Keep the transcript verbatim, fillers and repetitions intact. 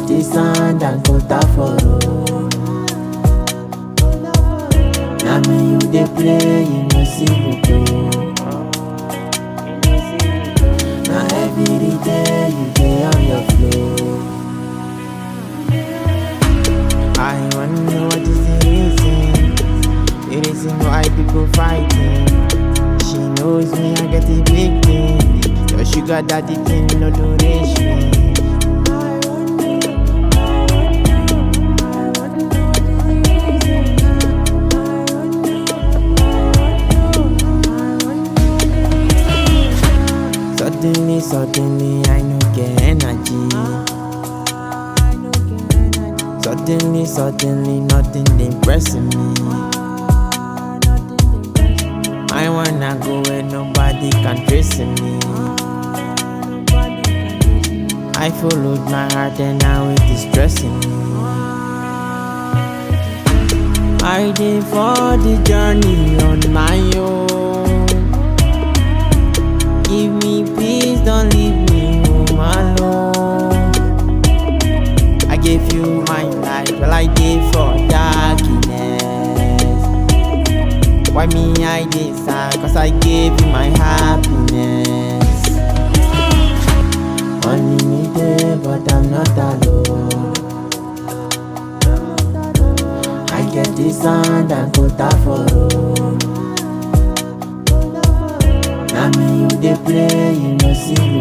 the sand and quota for road. Now me you dey play, you no see me do. Now every day you dey on your flow. I wanna know what is the reason, the reason why people fighting. She knows me, I get a big thing. Your sugar daddy thing, no do reach me. Suddenly, suddenly, I no get energy. Suddenly, suddenly, nothing dey pressing me. I wanna go where nobody can trace me. I followed my heart and now it is stressing me. I dey for the journey on my own. Give me peace, don't leave me home alone. I gave you my life, well I did for darkness. Why me I did sad, cause I gave you my happiness. Money me there, but I'm not alone. I get the sand and quota for road. Now me you dey play, you no see me